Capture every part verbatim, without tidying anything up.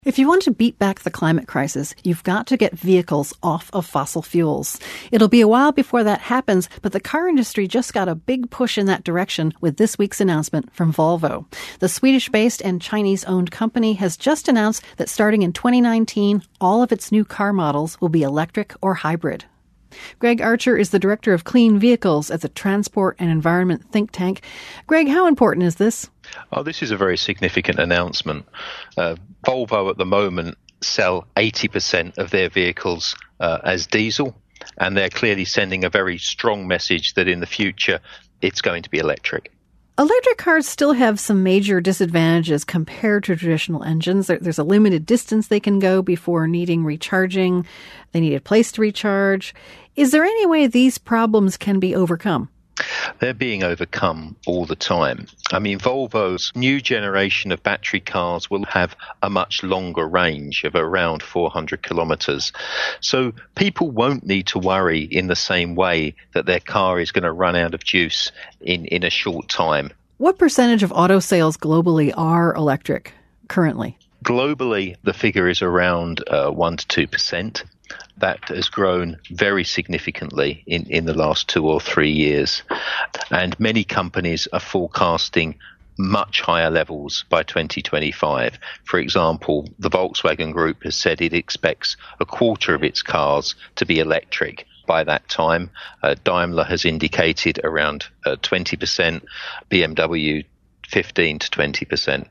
If you want to beat back the climate crisis, you've got to get vehicles off of fossil fuels. It'll be a while before that happens, but the car industry just got a big push in that direction with this week's announcement from Volvo. The Swedish-based and Chinese-owned company has just announced that starting in twenty nineteen, all of its new car models will be electric or hybrid. Greg Archer is the director of clean vehicles at the Transport and Environment think tank. Greg, how important is this? Oh, this is a very significant announcement. Uh, Volvo at the moment sell eighty percent of their vehicles uh, as diesel, and they're clearly sending a very strong message that in the future it's going to be electric. Electric cars still have some major disadvantages compared to traditional engines. There's a limited distance they can go before needing recharging. They need a place to recharge. Is there any way these problems can be overcome? They're being overcome all the time. I mean, Volvo's new generation of battery cars will have a much longer range of around four hundred kilometres. So people won't need to worry in the same way that their car is going to run out of juice in, in a short time. What percentage of auto sales globally are electric currently? Globally, the figure is around uh, one to two percent. That has grown very significantly in, in the last two or three years. And many companies are forecasting much higher levels by twenty twenty-five. For example, the Volkswagen Group has said it expects a quarter of its cars to be electric by that time. Uh, Daimler has indicated around uh, twenty percent, B M W fifteen to twenty percent.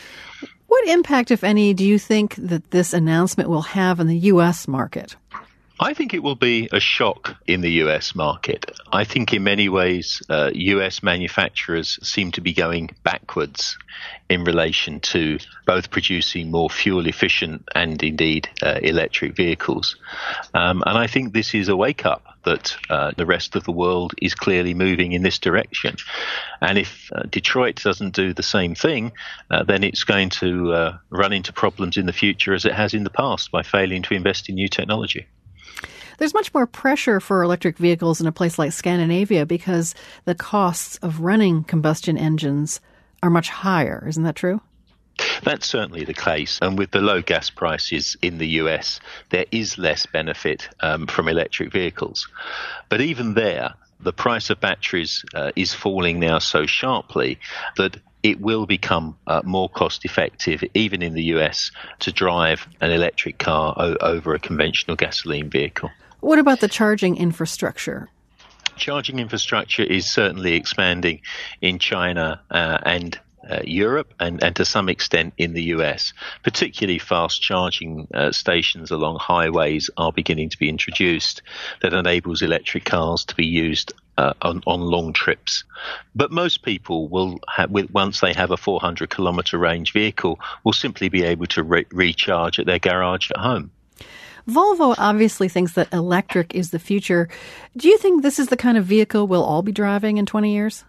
What impact, if any, do you think that this announcement will have on the U S market? I think it will be a shock in the U S market. I think in many ways, uh, U S manufacturers seem to be going backwards in relation to both producing more fuel efficient and indeed uh, electric vehicles. Um, and I think this is a wake up that uh, the rest of the world is clearly moving in this direction. And if uh, Detroit doesn't do the same thing, uh, then it's going to uh, run into problems in the future as it has in the past by failing to invest in new technology. There's much more pressure for electric vehicles in a place like Scandinavia because the costs of running combustion engines are much higher. Isn't that true? That's certainly the case. And with the low gas prices in the U S, there is less benefit um, from electric vehicles. But even there, the price of batteries uh, is falling now so sharply that it will become uh, more cost effective, even in the U S, to drive an electric car o- over a conventional gasoline vehicle. What about the charging infrastructure? Charging infrastructure is certainly expanding in China uh, and uh, Europe and, and to some extent in the U S. Particularly fast charging uh, stations along highways are beginning to be introduced that enables electric cars to be used uh, on, on long trips. But most people will have, once they have a four hundred kilometre range vehicle, will simply be able to re- recharge at their garage at home. Volvo obviously thinks that electric is the future. Do you think this is the kind of vehicle we'll all be driving in twenty years?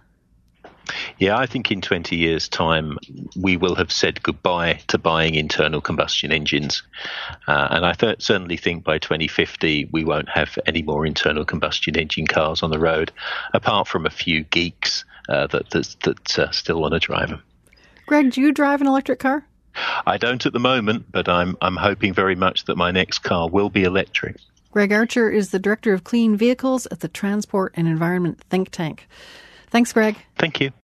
Yeah, I think in twenty years' time, we will have said goodbye to buying internal combustion engines. Uh, and I th- certainly think by twenty fifty, we won't have any more internal combustion engine cars on the road, apart from a few geeks uh, that, that, that uh, still want to drive them. Greg, do you drive an electric car? I don't at the moment, but I'm I'm hoping very much that my next car will be electric. Greg Archer is the Director of Clean Vehicles at the Transport and Environment think tank. Thanks, Greg. Thank you.